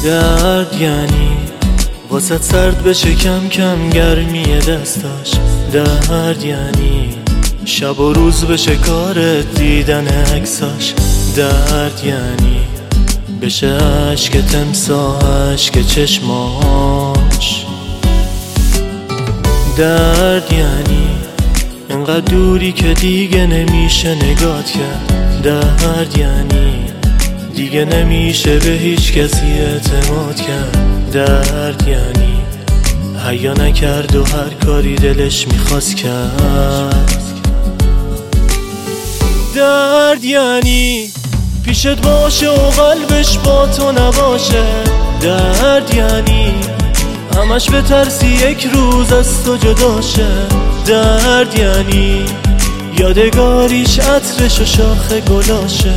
درد یعنی واسه سرد بشه کم کم گرمی دستاش. درد یعنی شب و روز بشه کارت دیدن عکساش. درد یعنی بشه عشق تمساح عشق چشماش. درد یعنی انقدر دوری که دیگه نمیشه نگات کرد. درد یعنی دیگه نمیشه به هیچ کسی اعتماد کرد. درد یعنی حیا نکرد و هر کاری دلش میخواست کرد. درد یعنی پیشت باشه و قلبش با تو نباشه. درد یعنی همش بترسی یک روز از تو جدا شه. درد یعنی یادگاریش عطرش و شاخ گلاشه.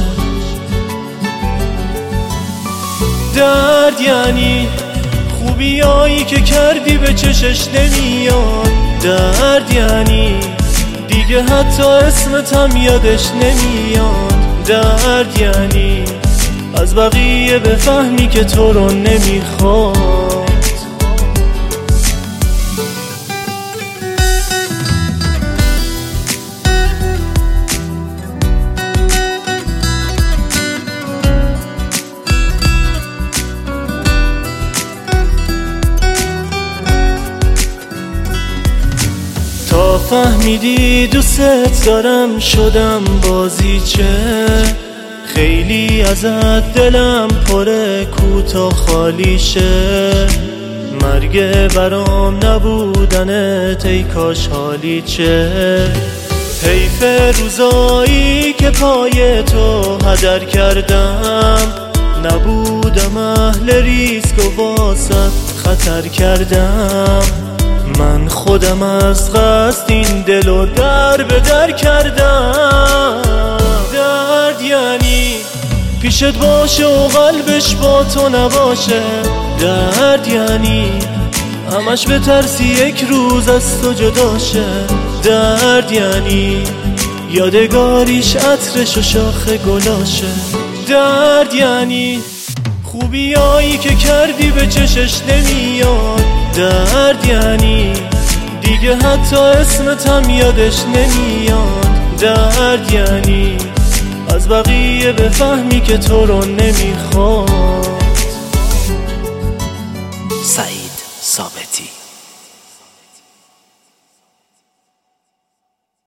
درد یعنی خوبیایی که کردی به چشش نمیاد. درد یعنی دیگه حتی اسمت هم یادش نمیاد. درد یعنی از بقیه بفهمی که تو رو نمیخواد. تا فهمیدی دوست دارم شدم بازیچه. خیلی ازت دلم پره کوتا خالی شه. مرگ برام نبودنت ای کاش حالی چه. حیف روزایی که پای تو هدر کردم. نبودم اهل ریسک و واسط خطر کردم. من خودم از قصد این دلو در به در کردم. درد یعنی پیشت باشه و قلبش با تو نباشه. درد یعنی همش بترسی یک روز از تو جدا شه. درد یعنی یادگاریش عطرش و شاخ گلاشه. درد یعنی خوبیایی که کردی به چشش نمیاد. درد یعنی دیگه حتی اسمت هم یادش نمیاد. درد یعنی از بقیه بفهمی که تو رو نمیخواد. سعید ثابتی.